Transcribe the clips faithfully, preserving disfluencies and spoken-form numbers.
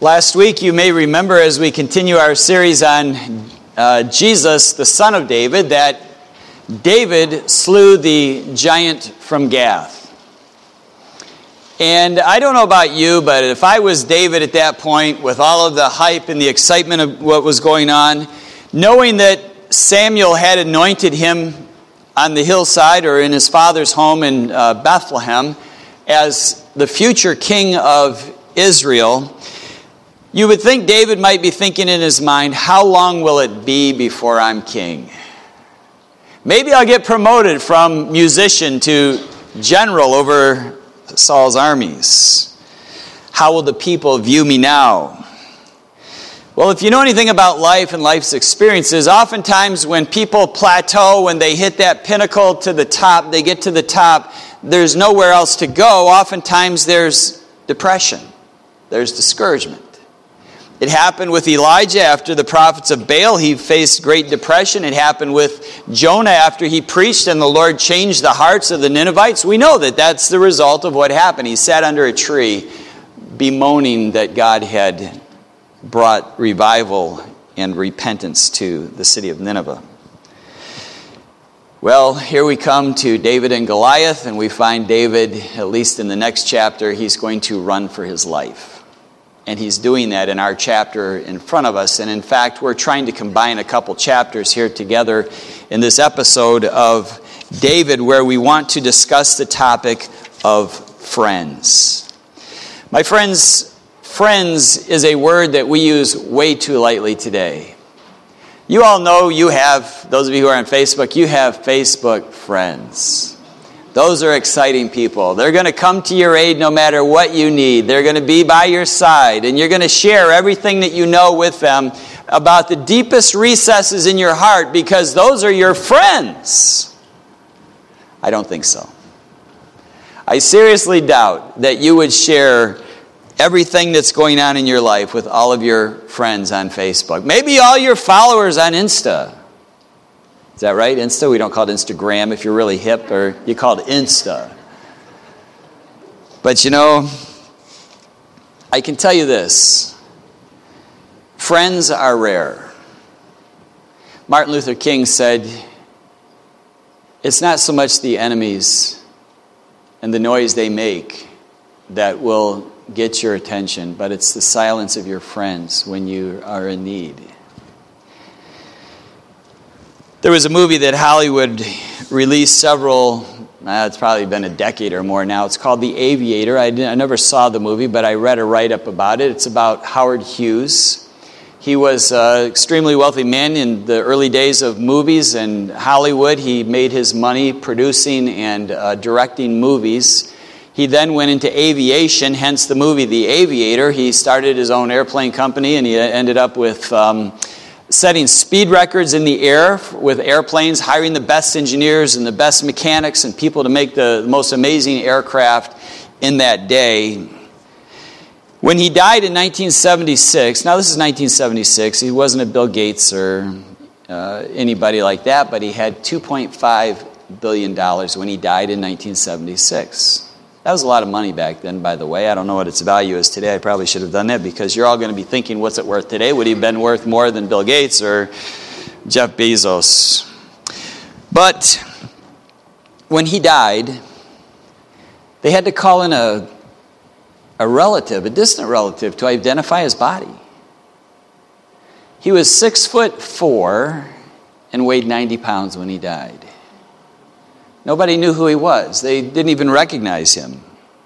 Last week, you may remember as we continue our series on uh, Jesus, the son of David, that David slew the giant from Gath. And I don't know about you, but if I was David at that point, with all of the hype and the excitement of what was going on, knowing that Samuel had anointed him on the hillside or in his father's home in uh, Bethlehem as the future king of Israel, you would think David might be thinking in his mind, how long will it be before I'm king? Maybe I'll get promoted from musician to general over Saul's armies. How will the people view me now? Well, if you know anything about life and life's experiences, oftentimes when people plateau, when they hit that pinnacle to the top, they get to the top, there's nowhere else to go. Oftentimes there's depression. There's discouragement. It happened with Elijah after the prophets of Baal. He faced great depression. It happened with Jonah after he preached and the Lord changed the hearts of the Ninevites. We know that that's the result of what happened. He sat under a tree bemoaning that God had brought revival and repentance to the city of Nineveh. Well, here we come to David and Goliath, and we find David, at least in the next chapter, he's going to run for his life. And he's doing that in our chapter in front of us. And in fact, we're trying to combine a couple chapters here together in this episode of David, where we want to discuss the topic of friends. My friends, friends is a word that we use way too lightly today. You all know you have, those of you who are on Facebook, you have Facebook friends. Those are exciting people. They're going to come to your aid no matter what you need. They're going to be by your side, and you're going to share everything that you know with them about the deepest recesses in your heart because those are your friends. I don't think so. I seriously doubt that you would share everything that's going on in your life with all of your friends on Facebook. Maybe all your followers on Insta. Is that right? Insta? We don't call it Instagram if you're really hip, or you call it Insta. But you know, I can tell you this. Friends are rare. Martin Luther King said, it's not so much the enemies and the noise they make that will get your attention, but it's the silence of your friends when you are in need. There was a movie that Hollywood released several, uh, it's probably been a decade or more now. It's called The Aviator. I, I never saw the movie, but I read a write-up about it. It's about Howard Hughes. He was an extremely wealthy man in the early days of movies in Hollywood. He made his money producing and uh, directing movies. He then went into aviation, hence the movie The Aviator. He started his own airplane company, and he ended up with Um, setting speed records in the air with airplanes, hiring the best engineers and the best mechanics and people to make the most amazing aircraft in that day. When he died in nineteen seventy-six, now this is nineteen seventy-six, he wasn't a Bill Gates or uh, anybody like that, but he had two point five billion dollars when he died in nineteen seventy-six. That was a lot of money back then, by the way. I don't know what its value is today. I probably should have done that because you're all going to be thinking, what's it worth today? Would he have been worth more than Bill Gates or Jeff Bezos? But when he died, they had to call in a, a relative, a distant relative, to identify his body. He was six foot four and weighed ninety pounds when he died. Nobody knew who he was. They didn't even recognize him.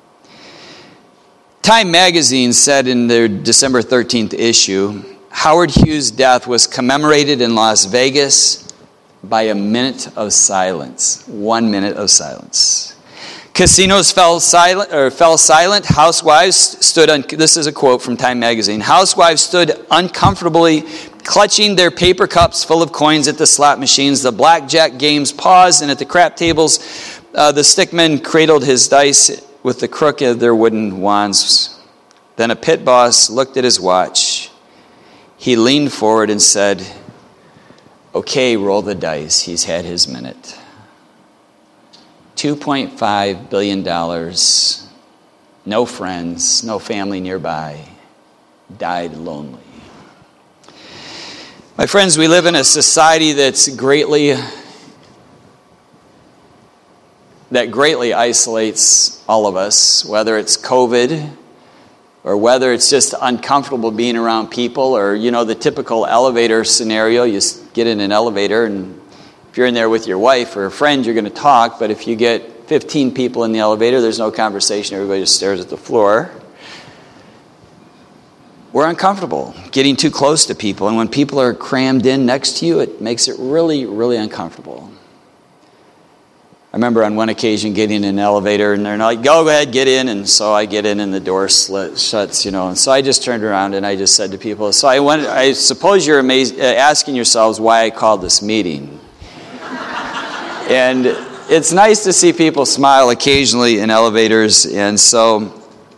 Time magazine said in their December thirteenth issue, Howard Hughes' death was commemorated in Las Vegas by a minute of silence. One minute of silence. Casinos fell silent, or fell silent. Housewives stood, un- this is a quote from Time magazine, housewives stood uncomfortably clutching their paper cups full of coins at the slot machines. The blackjack games paused, and at the crap tables, uh, the stickmen cradled his dice with the crook of their wooden wands. Then a pit boss looked at his watch. He leaned forward and said, okay, roll the dice. He's had his minute. two point five billion dollars, no friends, no family nearby. died lonely. My friends, we live in a society that's greatly, that greatly isolates all of us, whether it's COVID or whether it's just uncomfortable being around people, or, you know, the typical elevator scenario. You get in an elevator, and if you're in there with your wife or a friend, you're going to talk, but if you get fifteen people in the elevator, there's no conversation. Everybody just stares at the floor. We're uncomfortable getting too close to people, and when people are crammed in next to you, it makes it really, really uncomfortable. I remember on one occasion getting in an elevator, and they're like, go ahead, get in, and so I get in, and the door slit, shuts, you know, and so I just turned around, and I just said to people, so I went, I suppose you're amazed, uh, asking yourselves why I called this meeting. And it's nice to see people smile occasionally in elevators, and so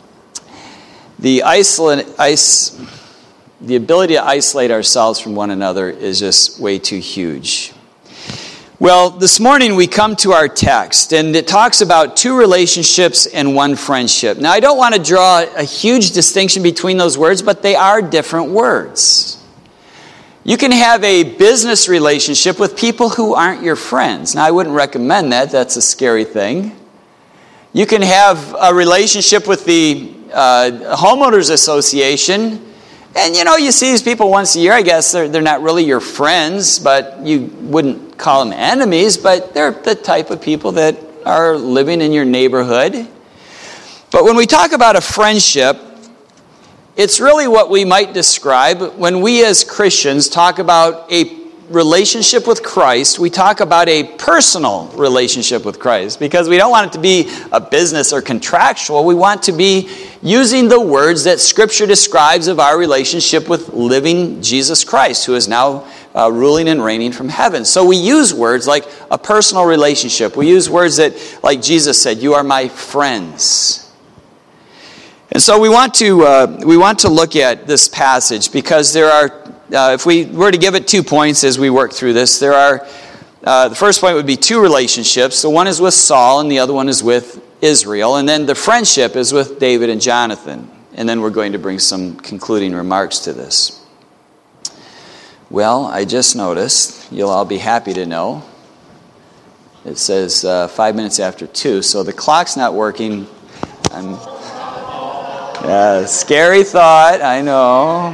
the isolate, ice, the ability to isolate ourselves from one another is just way too huge. Well, this morning we come to our text, and it talks about two relationships and one friendship. Now, I don't want to draw a huge distinction between those words, but they are different words. You can have a business relationship with people who aren't your friends. Now, I wouldn't recommend that. That's a scary thing. You can have a relationship with the uh, homeowners association, and, you know, you see these people once a year. I guess they're, they're not really your friends, but you wouldn't call them enemies, but they're the type of people that are living in your neighborhood. But when we talk about a friendship, it's really what we might describe when we as Christians talk about a relationship with Christ. We talk about a personal relationship with Christ, because we don't want it to be a business or contractual. We want to be using the words that Scripture describes of our relationship with living Jesus Christ, who is now uh, ruling and reigning from heaven. So we use words like a personal relationship. We use words that, like Jesus said, you are my friends. And so we want to uh, we want to look at this passage, because there are, uh, if we were to give it two points as we work through this, there are, uh, the first point would be two relationships. So one is with Saul and the other one is with Israel. And then the friendship is with David and Jonathan. And then we're going to bring some concluding remarks to this. Well, I just noticed, you'll all be happy to know, it says uh, five minutes after two, so the clock's not working. I'm... Yeah, scary thought, I know.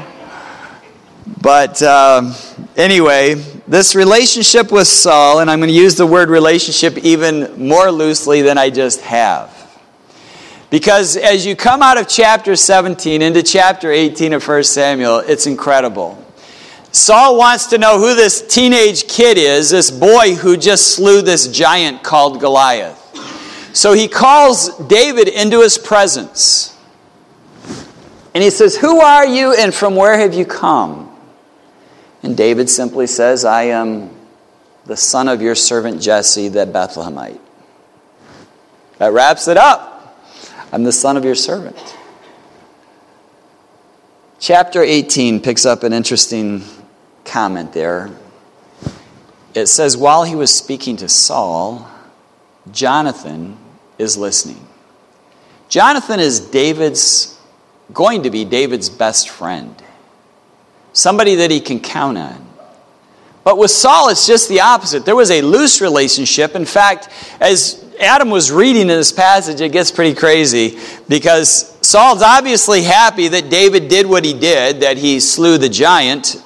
But um, anyway, this relationship with Saul, and I'm going to use the word relationship even more loosely than I just have. Because as you come out of chapter seventeen into chapter eighteen of First Samuel, it's incredible. Saul wants to know who this teenage kid is, this boy who just slew this giant called Goliath. So he calls David into his presence. And he says, who are you and from where have you come? And David simply says, I am the son of your servant Jesse, the Bethlehemite. That wraps it up. I'm the son of your servant. Chapter eighteen picks up an interesting comment there. It says, while he was speaking to Saul, Jonathan is listening. Jonathan is David's going to be David's best friend. Somebody that he can count on. But with Saul, it's just the opposite. There was a loose relationship. In fact, as Adam was reading in this passage, it gets pretty crazy, because Saul's obviously happy that David did what he did, that he slew the giant.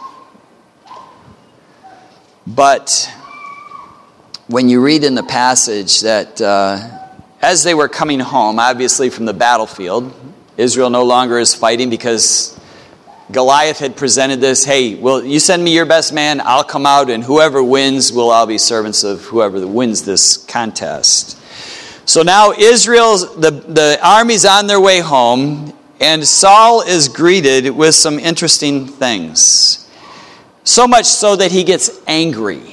But when you read in the passage that uh, as they were coming home, obviously from the battlefield, Israel no longer is fighting because Goliath had presented this, hey, well, you send me your best man, I'll come out, and whoever wins, we'll all be servants of whoever wins this contest. So now Israel's, the, the army's on their way home, and Saul is greeted with some interesting things. So much so that he gets angry.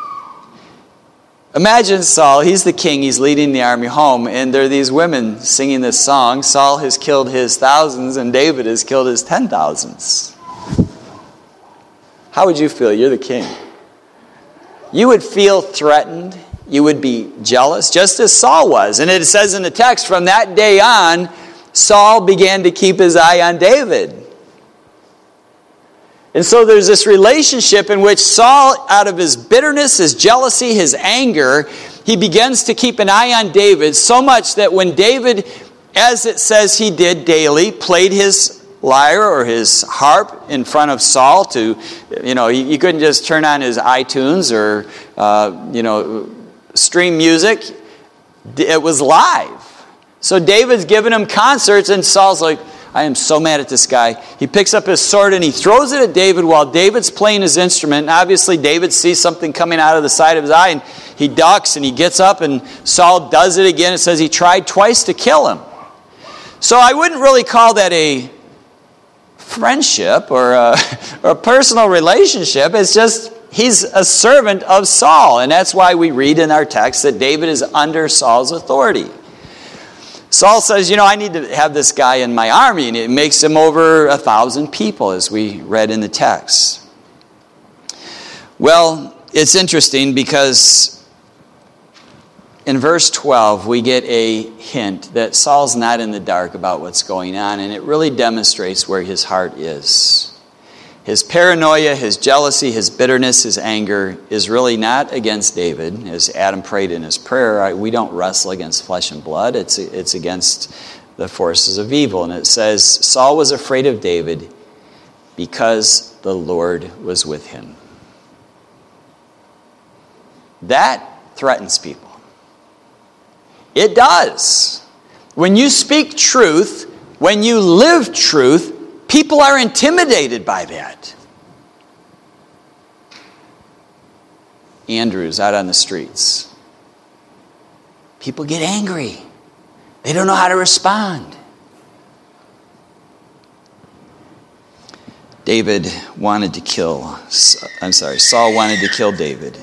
Imagine Saul, he's the king, he's leading the army home, and there are these women singing this song. Saul has killed his thousands, and David has killed his ten thousands. How would you feel? You're the king. You would feel threatened. You would be jealous, just as Saul was. And it says in the text, from that day on, Saul began to keep his eye on David. And so there's this relationship in which Saul, out of his bitterness, his jealousy, his anger, he begins to keep an eye on David, so much that when David, as it says he did daily, played his lyre or his harp in front of Saul to, you know, you couldn't just turn on his iTunes or, uh, you know, stream music. It was live. So David's giving him concerts, and Saul's like, I am so mad at this guy. He picks up his sword and he throws it at David while David's playing his instrument. And obviously David sees something coming out of the side of his eye, and he ducks and he gets up, and Saul does it again. It says he tried twice to kill him. So I wouldn't really call that a friendship or a, or a personal relationship. It's just he's a servant of Saul. And that's why we read in our text that David is under Saul's authority. Saul says, you know, I need to have this guy in my army, and it makes him over a thousand people, as we read in the text. Well, it's interesting because in verse twelve, we get a hint that Saul's not in the dark about what's going on, and it really demonstrates where his heart is. His paranoia, his jealousy, his bitterness, his anger is really not against David. As Adam prayed in his prayer, we don't wrestle against flesh and blood. It's, it's against the forces of evil. And it says, Saul was afraid of David because the Lord was with him. That threatens people. It does. When you speak truth, when you live truth, people are intimidated by that. Andrew's out on the streets. People get angry. They don't know how to respond. David wanted to kill, I'm sorry, Saul wanted to kill David.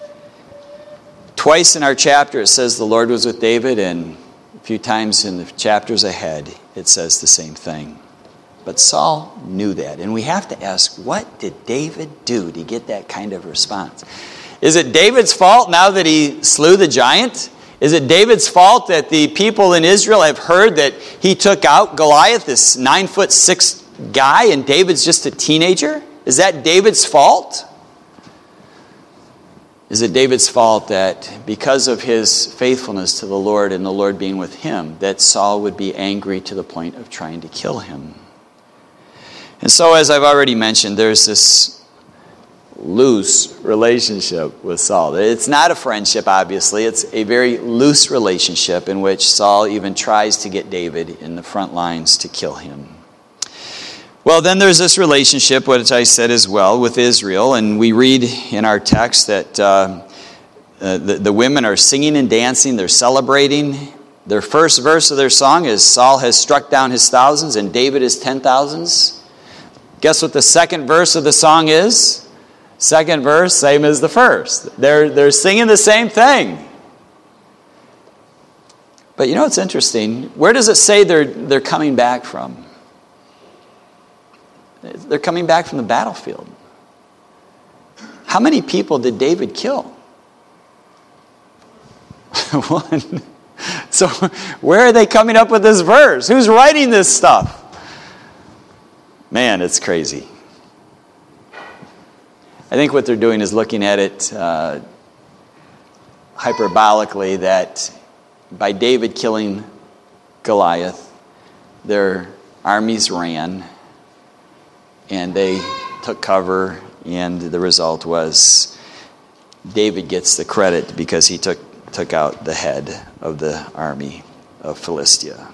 Twice in our chapter it says the Lord was with David, and a few times in the chapters ahead it says the same thing. But Saul knew that. And we have to ask, what did David do to get that kind of response? Is it David's fault now that he slew the giant? Is it David's fault that the people in Israel have heard that he took out Goliath, this nine foot six guy, and David's just a teenager? Is that David's fault? Is it David's fault that because of his faithfulness to the Lord and the Lord being with him, that Saul would be angry to the point of trying to kill him? And so, as I've already mentioned, there's this loose relationship with Saul. It's not a friendship, obviously. It's a very loose relationship in which Saul even tries to get David in the front lines to kill him. Well, then there's this relationship, which I said as well, with Israel. And we read in our text that uh, uh, the, the women are singing and dancing. They're celebrating. Their first verse of their song is, Saul has struck down his thousands and David his ten thousands. Guess what the second verse of the song is? Second verse, same as the first. They're, they're singing the same thing. But you know what's interesting? Where does it say they're, they're coming back from? They're coming back from the battlefield. How many people did David kill? One. So where are they coming up with this verse? Who's writing this stuff? Man, it's crazy. I think what they're doing is looking at it uh, hyperbolically, that by David killing Goliath, their armies ran and they took cover, and the result was David gets the credit because he took, took out the head of the army of Philistia.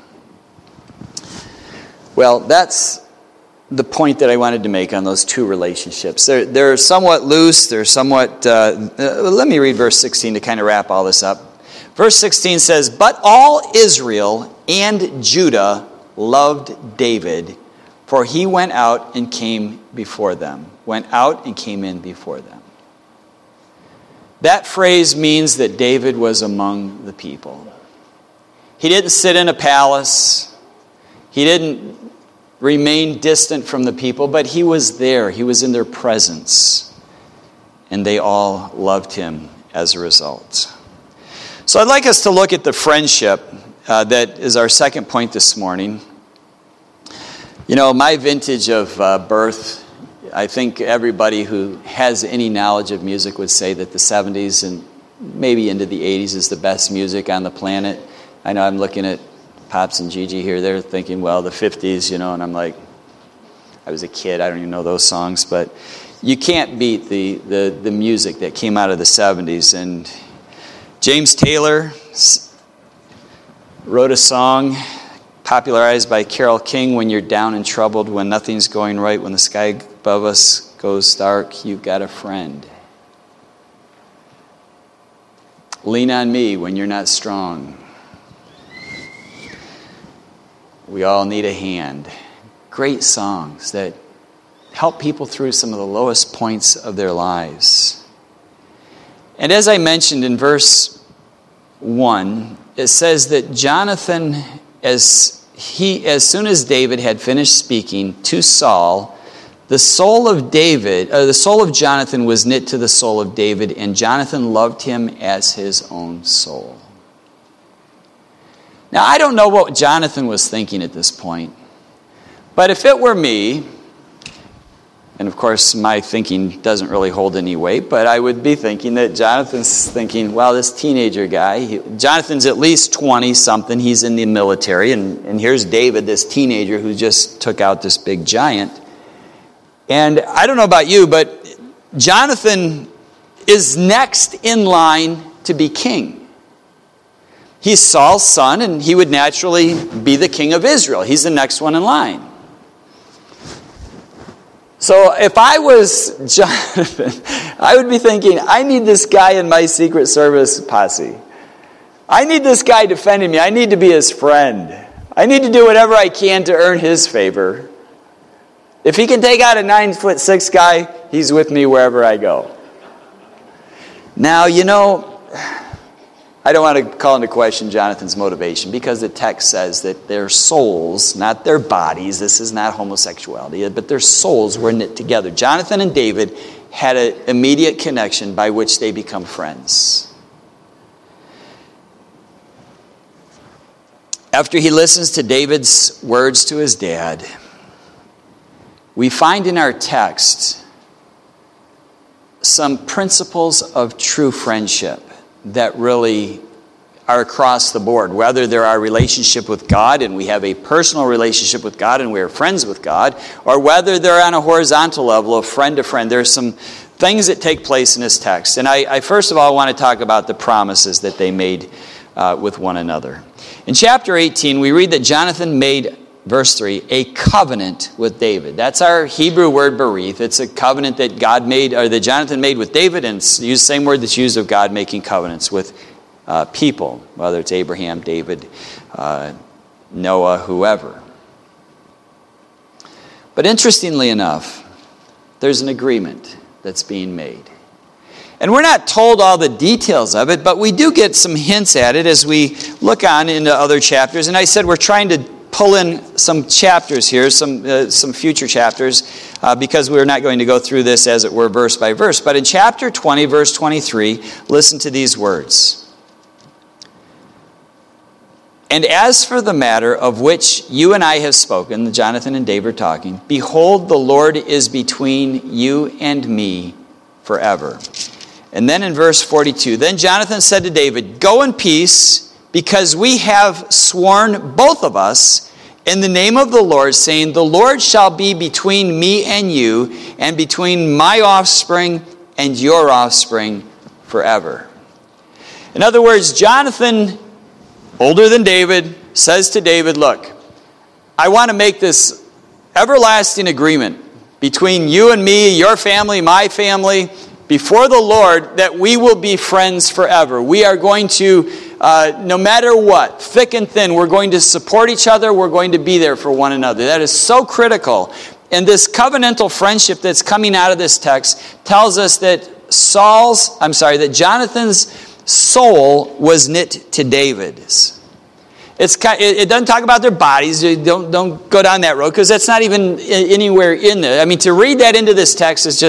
Well, that's the point that I wanted to make on those two relationships. They're, they're somewhat loose. They're somewhat... Uh, uh, let me read verse sixteen to kind of wrap all this up. Verse sixteen says, But all Israel and Judah loved David, for he went out and came before them. Went out and came in before them. That phrase means that David was among the people. He didn't sit in a palace. He didn't remain distant from the people, but he was there. He was in their presence. And they all loved him as a result. So I'd like us to look at the friendship uh, that is our second point this morning. You know, my vintage of uh, birth I think everybody who has any knowledge of music would say that the seventies and maybe into the eighties is the best music on the planet. I know I'm looking at Pops and Gigi here. They're thinking, well, the fifties, you know, and I'm like, I was a kid. I don't even know those songs. But you can't beat the, the, the music that came out of the seventies. And James Taylor wrote a song popularized by Carole King, when you're down and troubled, when nothing's going right, when the sky above us goes dark, you've got a friend. Lean on me when you're not strong. We all need a hand. Great songs that help people through some of the lowest points of their lives. And as I mentioned in verse one, it says that Jonathan, as he, as soon as David had finished speaking to Saul, the soul of David, uh, the soul of Jonathan was knit to the soul of David, and Jonathan loved him as his own soul. Now, I don't know what Jonathan was thinking at this point, but if it were me, and of course my thinking doesn't really hold any weight, but I would be thinking that Jonathan's thinking, well, this teenager guy, he, Jonathan's at least twenty-something, he's in the military, and, and here's David, this teenager who just took out this big giant. And I don't know about you, but Jonathan is next in line to be king. He's Saul's son, and he would naturally be the king of Israel. He's the next one in line. So if I was Jonathan, I would be thinking, I need this guy in my Secret Service posse. I need this guy defending me. I need to be his friend. I need to do whatever I can to earn his favor. If he can take out a nine foot six guy, he's with me wherever I go. Now, you know, I don't want to call into question Jonathan's motivation, because the text says that their souls, not their bodies, this is not homosexuality, but their souls were knit together. Jonathan and David had an immediate connection by which they become friends. After he listens to David's words to his dad, we find in our text some principles of true friendship that really are across the board. Whether they're our relationship with God and we have a personal relationship with God and we are friends with God, or whether they're on a horizontal level of friend to friend, there's some things that take place in this text. And I, I first of all want to talk about the promises that they made uh, with one another. In chapter eighteen, we read that Jonathan made, verse three, a covenant with David. That's our Hebrew word berith. It's a covenant that God made, or that Jonathan made with David, and it's used the same word that's used of God making covenants with uh, people, whether it's Abraham, David, uh, Noah, whoever. But interestingly enough, there's an agreement that's being made. And we're not told all the details of it, but we do get some hints at it as we look on into other chapters. And I said we're trying to pull in some chapters here, some uh, some future chapters, uh, because we're not going to go through this, as it were, verse by verse. But in chapter twenty, verse twenty-three, listen to these words. And as for the matter of which you and I have spoken, Jonathan and David are talking, behold, the Lord is between you and me forever. And then in verse forty-two, then Jonathan said to David, go in peace, because we have sworn, both of us, in the name of the Lord, saying, the Lord shall be between me and you, and between my offspring and your offspring forever. In other words, Jonathan, older than David, says to David, look, I want to make this everlasting agreement between you and me, your family, my family, before the Lord, that we will be friends forever. We are going to, uh, no matter what, thick and thin, we're going to support each other. We're going to be there for one another. That is so critical. And this covenantal friendship that's coming out of this text tells us that Saul's, I'm sorry, that Jonathan's soul was knit to David's. It's, it doesn't talk about their bodies. Don't, don't go down that road, because that's not even anywhere in there. I mean, to read that into this text is just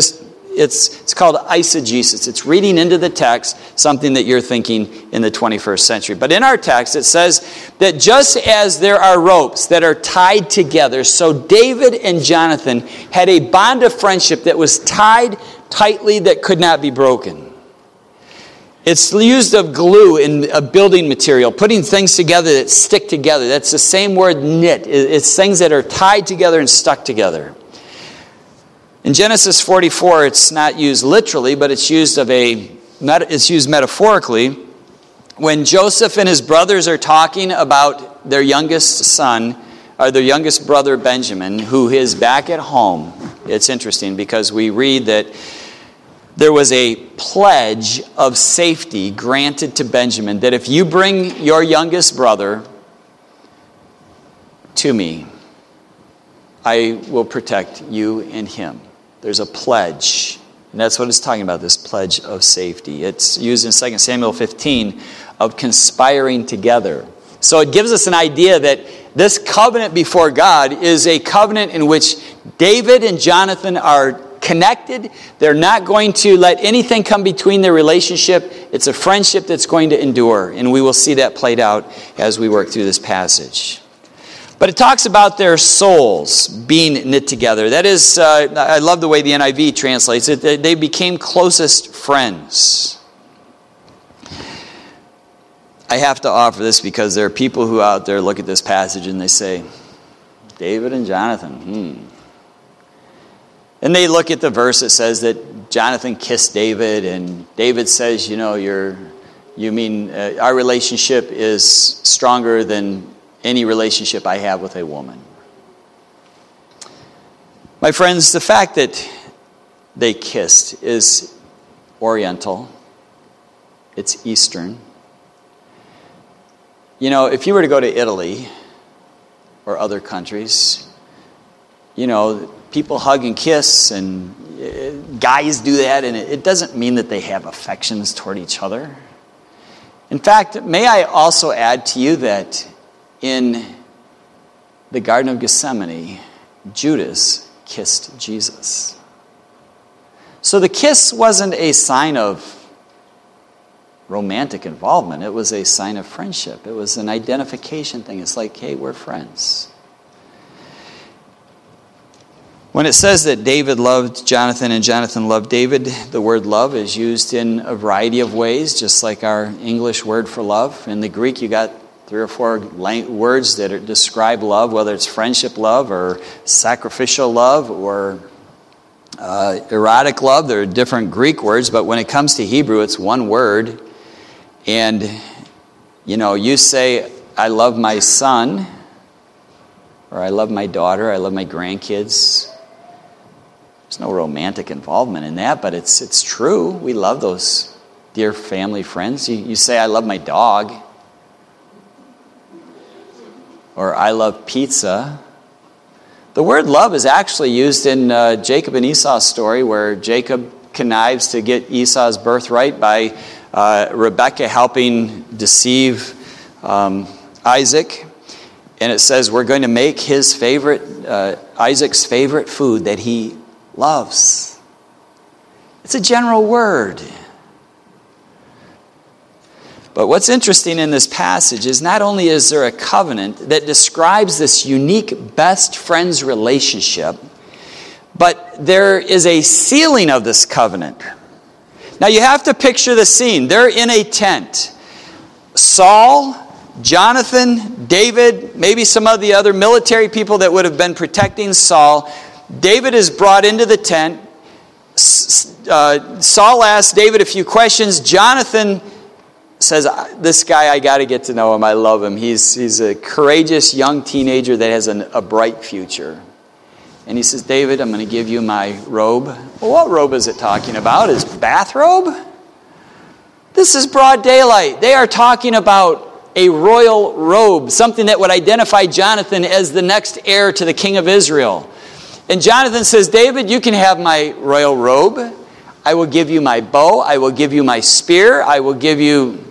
It's, it's called eisegesis. It's reading into the text something that you're thinking in the twenty-first century. But in our text, it says that just as there are ropes that are tied together, so David and Jonathan had a bond of friendship that was tied tightly that could not be broken. It's used of glue in a building material, putting things together that stick together. That's the same word, knit. It's things that are tied together and stuck together. In Genesis forty-four, it's not used literally, but it's used of a it's used metaphorically. When Joseph and his brothers are talking about their youngest son, or their youngest brother Benjamin, who is back at home. It's interesting because we read that there was a pledge of safety granted to Benjamin, that if you bring your youngest brother to me, I will protect you and him. There's a pledge. And that's what it's talking about, this pledge of safety. It's used in Second Samuel fifteen of conspiring together. So it gives us an idea that this covenant before God is a covenant in which David and Jonathan are connected. They're not going to let anything come between their relationship. It's a friendship that's going to endure. And we will see that played out as we work through this passage. But it talks about their souls being knit together. That is, uh, I love the way the N I V translates it. They became closest friends. I have to offer this because there are people who out there look at this passage and they say, David and Jonathan, hmm. And they look at the verse that says that Jonathan kissed David, and David says, you know, you're, you mean uh, our relationship is stronger than any relationship I have with a woman. My friends, the fact that they kissed is Oriental. It's Eastern. You know, if you were to go to Italy or other countries, you know, people hug and kiss, and guys do that, and it doesn't mean that they have affections toward each other. In fact, may I also add to you that in the Garden of Gethsemane, Judas kissed Jesus. So the kiss wasn't a sign of romantic involvement. It was a sign of friendship. It was an identification thing. It's like, hey, we're friends. When it says that David loved Jonathan and Jonathan loved David, the word love is used in a variety of ways, just like our English word for love. In the Greek, you got three or four words that are, describe love, whether it's friendship love or sacrificial love or uh, erotic love. There are different Greek words, but when it comes to Hebrew, it's one word. And, you know, you say, I love my son, or I love my daughter, I love my grandkids. There's no romantic involvement in that, but it's it's true. We love those dear family friends. You, you say, I love my dog. Or I love pizza. The word love is actually used in uh, Jacob and Esau's story, where Jacob connives to get Esau's birthright by uh, Rebekah helping deceive um, Isaac. And it says we're going to make his favorite, uh, Isaac's favorite food that he loves. It's a general word. But what's interesting in this passage is not only is there a covenant that describes this unique best friends relationship, but there is a sealing of this covenant. Now you have to picture the scene. They're in a tent. Saul, Jonathan, David, maybe some of the other military people that would have been protecting Saul. David is brought into the tent. Uh, Saul asks David a few questions. Jonathan says, this guy, I got to get to know him. I love him. He's, he's a courageous young teenager that has an, a bright future. And he says, David, I'm going to give you my robe. Well, what robe is it talking about? His bathrobe? This is broad daylight. They are talking about a royal robe, something that would identify Jonathan as the next heir to the king of Israel. And Jonathan says, David, you can have my royal robe. I will give you my bow. I will give you my spear. I will give you...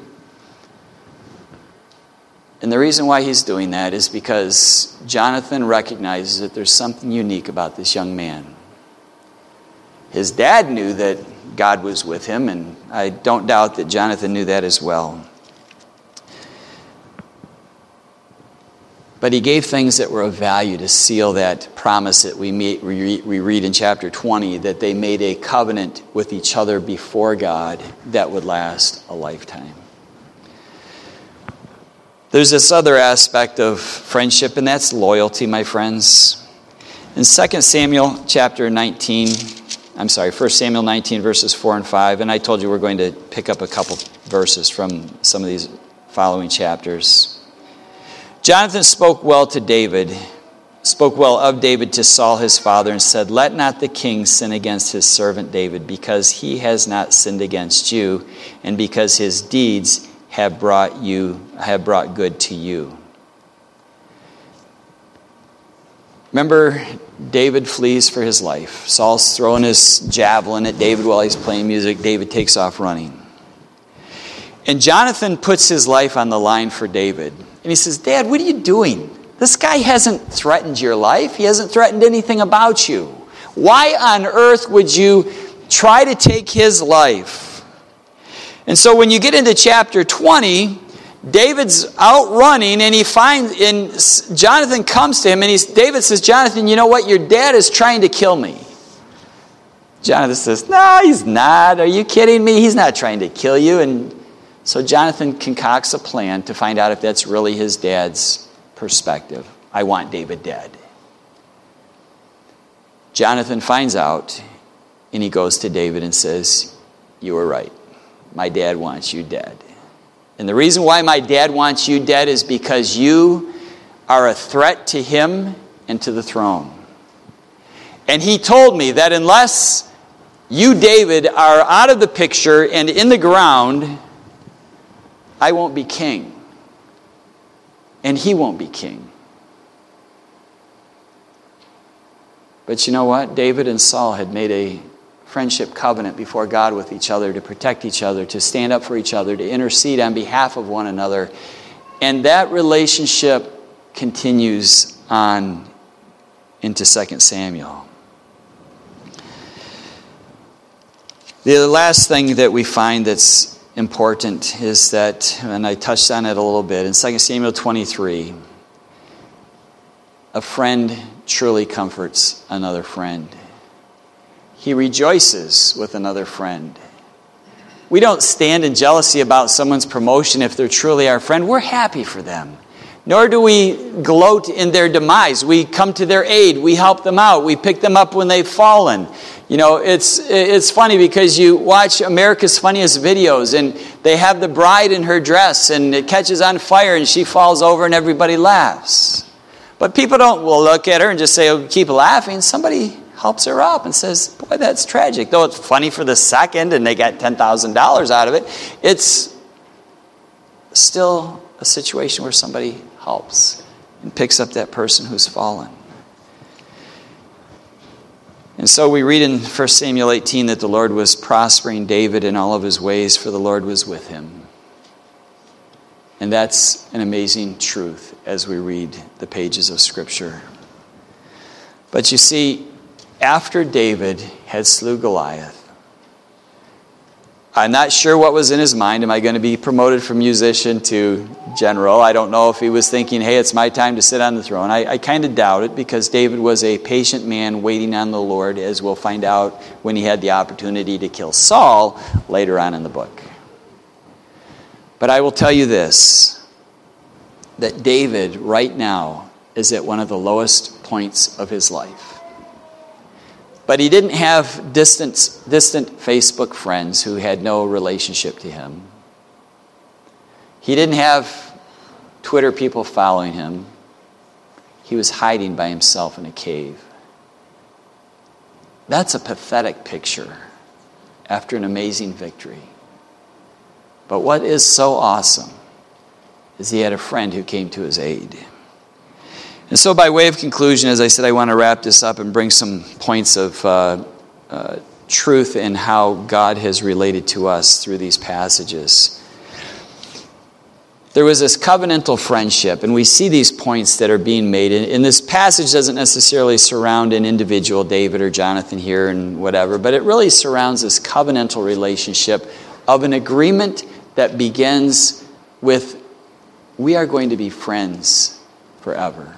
And the reason why he's doing that is because Jonathan recognizes that there's something unique about this young man. His dad knew that God was with him, and I don't doubt that Jonathan knew that as well. But he gave things that were of value to seal that promise that we, meet, we read in chapter twenty, that they made a covenant with each other before God that would last a lifetime. There's this other aspect of friendship, and that's loyalty, my friends. In Second Samuel chapter nineteen, I'm sorry, First Samuel nineteen, verses four and five, and I told you we're going to pick up a couple verses from some of these following chapters. Jonathan spoke well to David, spoke well of David to Saul his father, and said, "Let not the king sin against his servant David, because he has not sinned against you, and because his deeds have brought you have brought good to you." Remember, David flees for his life. Saul's throwing his javelin at David while he's playing music. David takes off running. And Jonathan puts his life on the line for David. And he says, "Dad, what are you doing? This guy hasn't threatened your life. He hasn't threatened anything about you. Why on earth would you try to take his life?" And so when you get into chapter twenty, David's out running, and he finds, and Jonathan comes to him, and he's, David says, "Jonathan, you know what? Your dad is trying to kill me." Jonathan says, "No, he's not. Are you kidding me? He's not trying to kill you." And so Jonathan concocts a plan to find out if that's really his dad's perspective. "I want David dead." Jonathan finds out, and he goes to David and says, "You were right. My dad wants you dead. And the reason why my dad wants you dead is because you are a threat to him and to the throne. And he told me that unless you, David, are out of the picture and in the ground, I won't be king. And he won't be king." But you know what? David and Saul had made a friendship covenant before God with each other to protect each other, to stand up for each other, to intercede on behalf of one another. And that relationship continues on into Second Samuel. The last thing that we find that's important is that, and I touched on it a little bit, in Second Samuel twenty-three, a friend truly comforts another friend. He rejoices with another friend. We don't stand in jealousy about someone's promotion if they're truly our friend. We're happy for them. Nor do we gloat in their demise. We come to their aid. We help them out. We pick them up when they've fallen. You know, it's it's funny because you watch America's Funniest Videos and they have the bride in her dress and it catches on fire and she falls over and everybody laughs. But people don't well look at her and just say, "Oh, keep laughing." Somebody helps her up and says, "Boy, that's tragic." Though it's funny for the second and they got ten thousand dollars out of it, it's still a situation where somebody helps and picks up that person who's fallen. And so we read in First Samuel eighteen that the Lord was prospering David in all of his ways, for the Lord was with him. And that's an amazing truth as we read the pages of Scripture. But you see, after David had slew Goliath, I'm not sure what was in his mind. Am I going to be promoted from musician to general? I don't know if he was thinking, "Hey, it's my time to sit on the throne." I, I kind of doubt it, because David was a patient man waiting on the Lord, as we'll find out when he had the opportunity to kill Saul later on in the book. But I will tell you this, that David right now is at one of the lowest points of his life. But he didn't have distant, distant Facebook friends who had no relationship to him. He didn't have Twitter people following him. He was hiding by himself in a cave. That's a pathetic picture after an amazing victory. But what is so awesome is he had a friend who came to his aid. And so by way of conclusion, as I said, I want to wrap this up and bring some points of uh, uh, truth in how God has related to us through these passages. there was this covenantal friendship, and we see these points that are being made. And this passage doesn't necessarily surround an individual, David or Jonathan here and whatever, but it really surrounds this covenantal relationship of an agreement that begins with, we are going to be friends forever.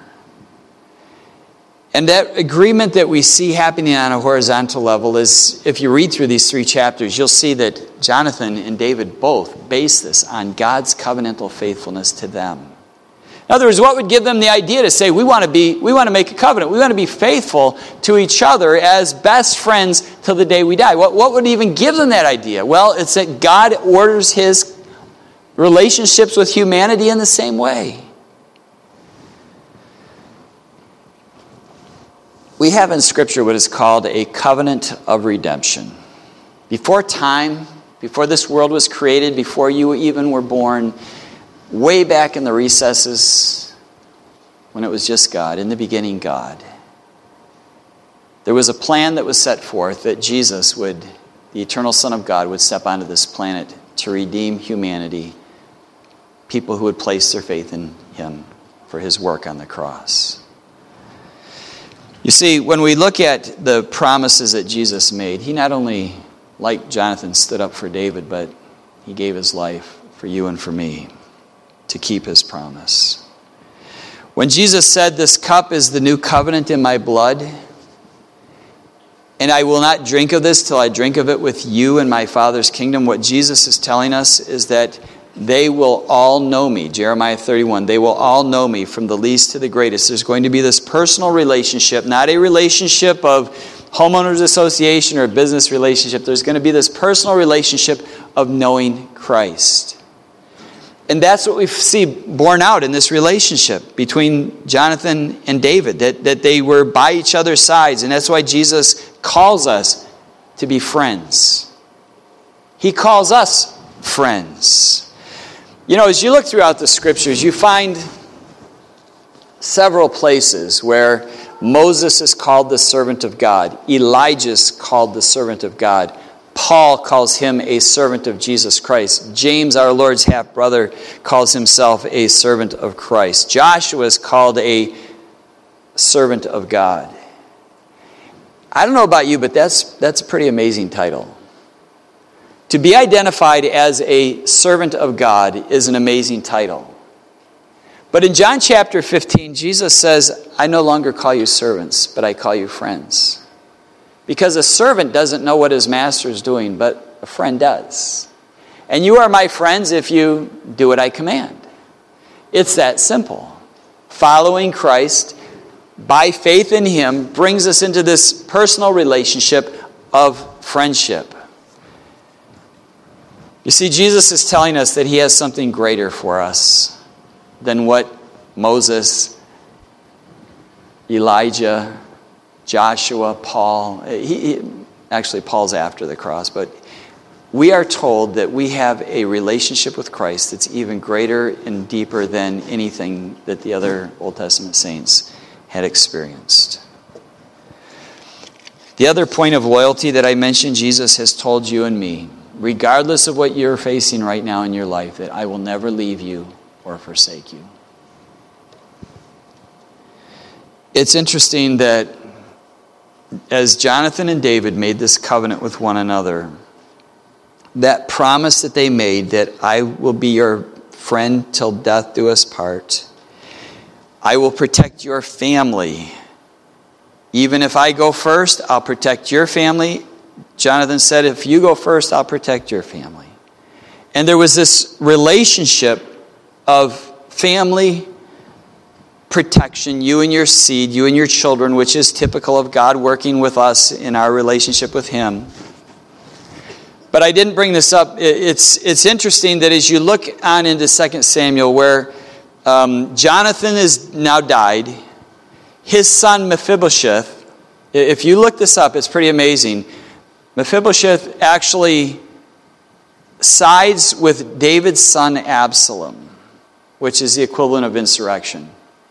And that agreement that we see happening on a horizontal level is, if you read through these three chapters, you'll see that Jonathan and David both base this on God's covenantal faithfulness to them. In other words, what would give them the idea to say, we want to be, we want to make a covenant, we want to be faithful to each other as best friends till the day we die? What, what would even give them that idea? Well, it's that God orders his relationships with humanity in the same way. We have in Scripture what is called a covenant of redemption. Before time, before this world was created, before you even were born, way back in the recesses, when it was just God, in the beginning God, there was a plan that was set forth that Jesus would, the eternal Son of God, would step onto this planet to redeem humanity, people who would place their faith in him for his work on the cross. You see, when we look at the promises that Jesus made, he not only, like Jonathan, stood up for David, but he gave his life for you and for me to keep his promise. When Jesus said, this cup is the new covenant in my blood, and I will not drink of this till I drink of it with you in my Father's kingdom, what Jesus is telling us is that they will all know me. Jeremiah thirty-one, they will all know me from the least to the greatest. There's going to be this personal relationship, not a relationship of homeowners association or a business relationship. There's going to be this personal relationship of knowing Christ. And that's what we see borne out in this relationship between Jonathan and David, that, that they were by each other's sides. And that's why Jesus calls us to be friends. He calls us friends. You know, as you look throughout the Scriptures, you find several places where Moses is called the servant of God. Elijah is called the servant of God. Paul calls him a servant of Jesus Christ. James, our Lord's half-brother, calls himself a servant of Christ. Joshua is called a servant of God. I don't know about you, but that's, that's a pretty amazing title. To be identified as a servant of God is an amazing title. But in John chapter fifteen, Jesus says, I no longer call you servants, but I call you friends. Because a servant doesn't know what his master is doing, but a friend does. And you are my friends if you do what I command. It's that simple. Following Christ by faith in him brings us into this personal relationship of friendship. You see, Jesus is telling us that he has something greater for us than what Moses, Elijah, Joshua, Paul, he, he, actually Paul's after the cross, but we are told that we have a relationship with Christ that's even greater and deeper than anything that the other Old Testament saints had experienced. The other point of loyalty that I mentioned, Jesus has told you and me, regardless of what you're facing right now in your life, that I will never leave you or forsake you. It's interesting that as Jonathan and David made this covenant with one another, that promise that they made that I will be your friend till death do us part, I will protect your family. Even if I go first, I'll protect your family. Jonathan said, if you go first, I'll protect your family. And there was this relationship of family protection, you and your seed, you and your children, which is typical of God working with us in our relationship with him. But I didn't bring this up. It's, it's interesting that as you look on into Second Samuel, where um, Jonathan is now died, his son Mephibosheth, if you look this up, it's pretty amazing. Mephibosheth actually sides with David's son Absalom, which is the equivalent of insurrection.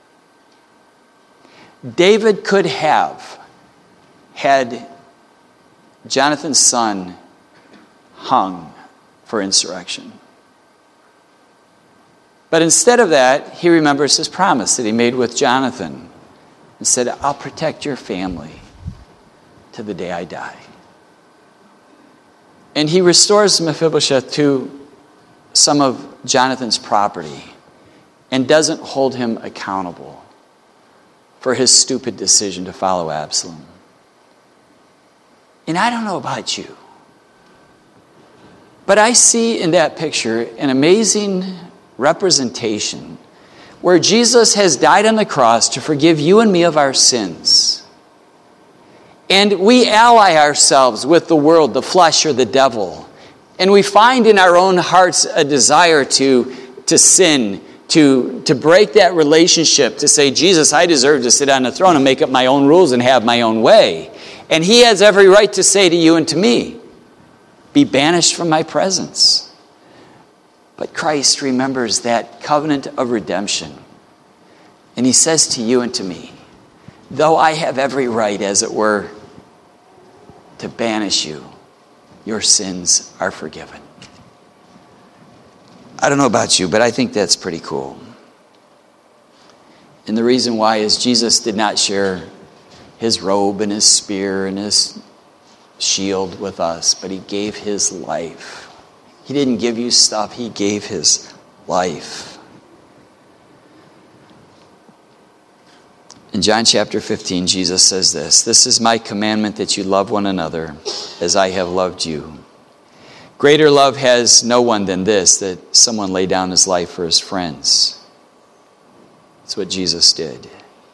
David could have had Jonathan's son hung for insurrection. But instead of that, he remembers his promise that he made with Jonathan and said, I'll protect your family to the day I die. And he restores Mephibosheth to some of Jonathan's property and doesn't hold him accountable for his stupid decision to follow Absalom. And I don't know about you, but I see in that picture an amazing representation where Jesus has died on the cross to forgive you and me of our sins. And we ally ourselves with the world, the flesh, or the devil. And we find in our own hearts a desire to, to sin, to, to break that relationship, to say, Jesus, I deserve to sit on the throne and make up my own rules and have my own way. And he has every right to say to you and to me, be banished from my presence. But Christ remembers that covenant of redemption. And he says to you and to me, though I have every right, as it were, to banish you, your sins are forgiven. I don't know about you, but I think that's pretty cool. And the reason why is Jesus did not share his robe and his spear and his shield with us, but he gave his life. He didn't give you stuff, he gave his life. In John chapter fifteen, Jesus says this, this is my commandment that you love one another as I have loved you. Greater love has no one than this, that someone lay down his life for his friends. That's what Jesus did.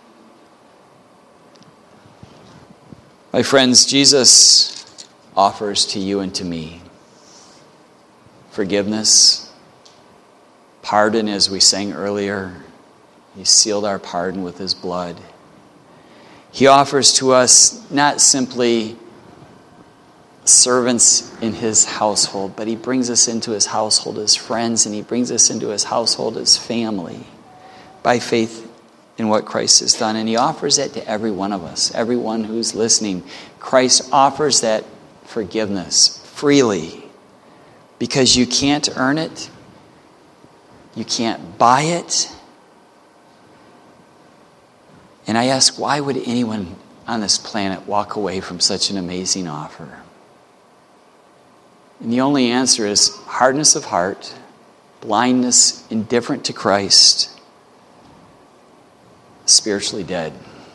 My friends, Jesus offers to you and to me forgiveness, pardon, as we sang earlier. He sealed our pardon with his blood. He offers to us not simply servants in his household, but he brings us into his household as friends, and he brings us into his household as family by faith in what Christ has done. And he offers that to every one of us, everyone who's listening. Christ offers that forgiveness freely because you can't earn it. You can't buy it. And I ask, why would anyone on this planet walk away from such an amazing offer? And the only answer is hardness of heart, blindness, indifferent to Christ, spiritually dead.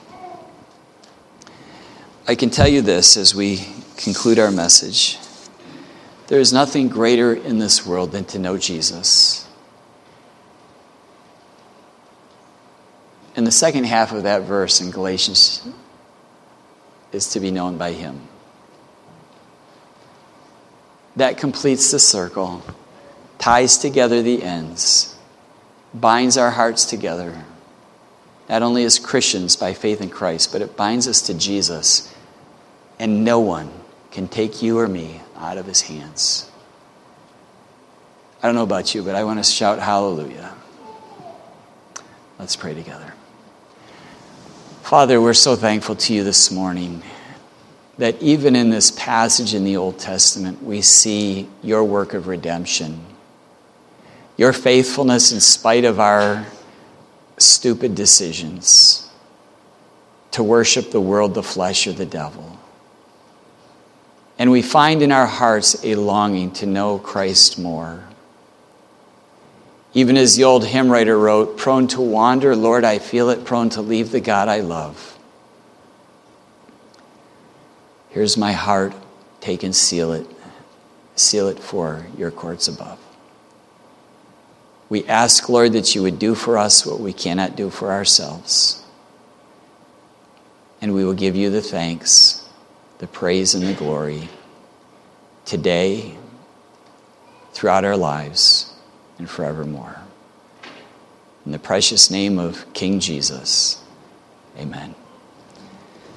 I can tell you this as we conclude our message. There is nothing greater in this world than to know Jesus. And the second half of that verse in Galatians is to be known by him. That completes the circle, ties together the ends, binds our hearts together, not only as Christians by faith in Christ, but it binds us to Jesus, and no one can take you or me out of his hands. I don't know about you, but I want to shout hallelujah. Let's pray together. Father, we're so thankful to you this morning that even in this passage in the Old Testament, we see your work of redemption, your faithfulness in spite of our stupid decisions to worship the world, the flesh, or the devil. And we find in our hearts a longing to know Christ more. Even as the old hymn writer wrote, prone to wander, Lord, I feel it, prone to leave the God I love. Here's my heart, take and seal it. Seal it for your courts above. We ask, Lord, that you would do for us what we cannot do for ourselves. And we will give you the thanks, the praise, and the glory today, throughout our lives, and forevermore. In the precious name of King Jesus, amen.